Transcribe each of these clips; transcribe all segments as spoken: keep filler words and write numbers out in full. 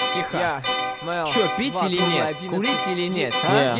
Тихо. Чё, пить или нет? Курить или нет, а?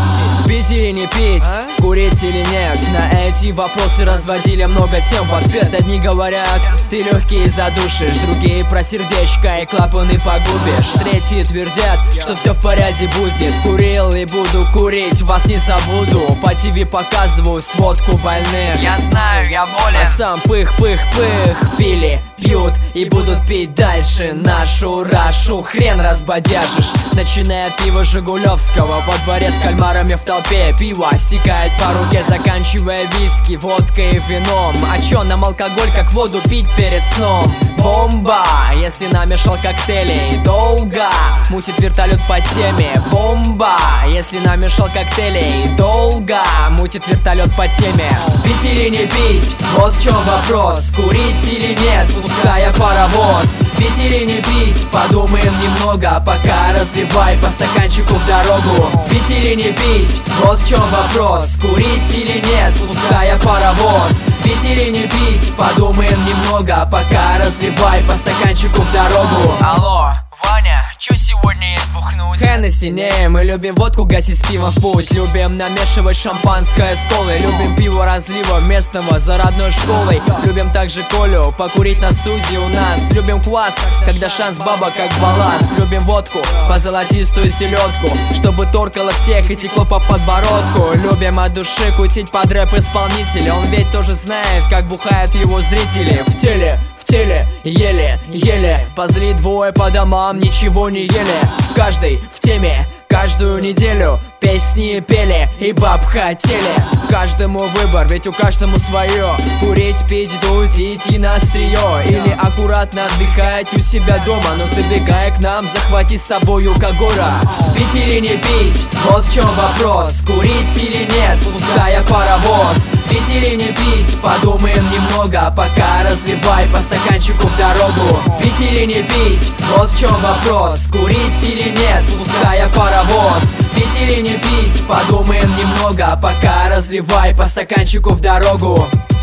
Пить или не пить, а? Курить или нет? На эти вопросы разводили много тем в ответ. Одни говорят, ты легкие задушишь, другие про сердечко и клапаны погубишь. Третьи твердят, что все в порядке будет. Курил и буду курить, вас не забуду. По ТВ показываю сводку больных. Я знаю, я болен. А сам пых-пых-пых. Пили, пьют и будут пить дальше. Нашу рашу хрен разбодяжишь. Начиная от пива Жигулевского, во дворе с кальмарами в толпе. Пиво стекает по руке, заканчивая виски, водкой и вином. А чё нам алкоголь как воду пить перед сном? Бомба, если намешал коктейлей. Долго мутит вертолет по теме. Бомба, если намешал коктейлей. Долго мутит вертолет по теме. Пить или не пить, вот в чем вопрос. Курить или нет, пуская паровоз. Пить или не пить, подумаем немного, пока разливай по стаканчику в дорогу. Пить или не пить, вот в чем вопрос. Курить или нет, пуская паровоз. Пить или не пить, подумаем немного, пока разливай по стаканчику в дорогу. Алло, Ваня, чё сегодня есть бухнуть? Хеннесси не, мы любим водку гасить с пивом в путь. Любим намешивать шампанское с колой. Любим пиво разлива местного за родной школой. Любим также колю, покурить на студии у нас. Любим квас, когда шанс баба как балласт. Любим водку, по золотистую селедку, чтобы торкало всех и текло по подбородку. Любим от души кутить под рэп исполнителя. Он ведь тоже знает, как бухают его зрители. В теле, в теле, еле, еле. Позли двое по домам, ничего не ели. Каждый в теме, каждую неделю песни пели и баб хотели. Каждому выбор, ведь у каждому свое. Курить, пить, дуть, идти на острие. Или аккуратно отдыхать у себя дома, но забегая к нам, захвати с собою когора. Пить или не пить, вот в чем вопрос. Курить или нет, пуская паровоз. Пить или не пить, подумаем немного, пока разливай по стаканчику в дорогу. Пить или не пить, вот в чем вопрос. Курить или нет, пуская паровоз. Пить или не пить, подумаем немного, пока разливай по стаканчику в дорогу.